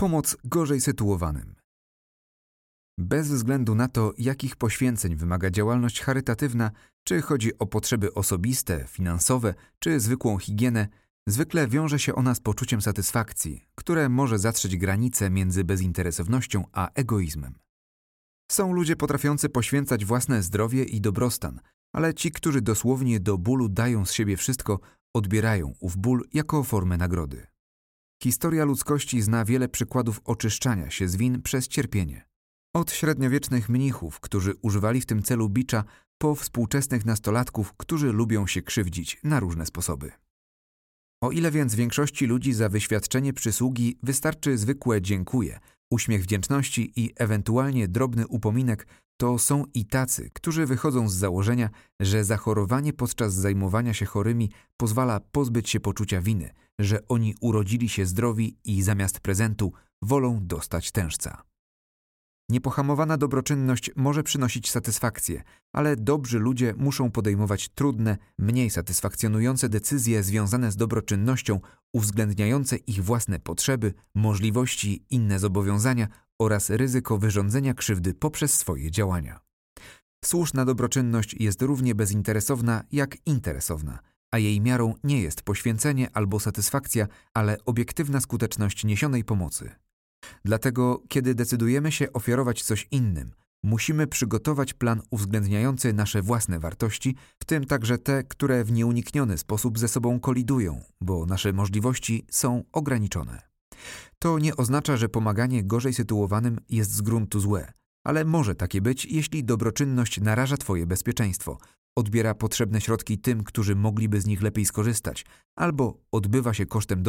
Pomoc gorzej sytuowanym. Bez względu na to, jakich poświęceń wymaga działalność charytatywna, czy chodzi o potrzeby osobiste, finansowe, czy zwykłą higienę, zwykle wiąże się ona z poczuciem satysfakcji, które może zatrzeć granice między bezinteresownością a egoizmem. Są ludzie potrafiący poświęcać własne zdrowie i dobrostan, ale ci, którzy dosłownie do bólu dają z siebie wszystko, odbierają ów ból jako formę nagrody. Historia ludzkości zna wiele przykładów oczyszczania się z win przez cierpienie. Od średniowiecznych mnichów, którzy używali w tym celu bicza, po współczesnych nastolatków, którzy lubią się krzywdzić na różne sposoby. O ile więc większości ludzi za wyświadczenie przysługi wystarczy zwykłe dziękuję, uśmiech wdzięczności i ewentualnie drobny upominek, to są i tacy, którzy wychodzą z założenia, że zachorowanie podczas zajmowania się chorymi pozwala pozbyć się poczucia winy, że oni urodzili się zdrowi i zamiast prezentu wolą dostać tężca. Niepohamowana dobroczynność może przynosić satysfakcję, ale dobrzy ludzie muszą podejmować trudne, mniej satysfakcjonujące decyzje związane z dobroczynnością, uwzględniające ich własne potrzeby, możliwości, inne zobowiązania oraz ryzyko wyrządzenia krzywdy poprzez swoje działania. Słuszna dobroczynność jest równie bezinteresowna jak interesowna, a jej miarą nie jest poświęcenie albo satysfakcja, ale obiektywna skuteczność niesionej pomocy. Dlatego, kiedy decydujemy się ofiarować coś innym, musimy przygotować plan uwzględniający nasze własne wartości, w tym także te, które w nieunikniony sposób ze sobą kolidują, bo nasze możliwości są ograniczone. To nie oznacza, że pomaganie gorzej sytuowanym jest z gruntu złe, ale może takie być, jeśli dobroczynność naraża Twoje bezpieczeństwo, odbiera potrzebne środki tym, którzy mogliby z nich lepiej skorzystać, albo odbywa się kosztem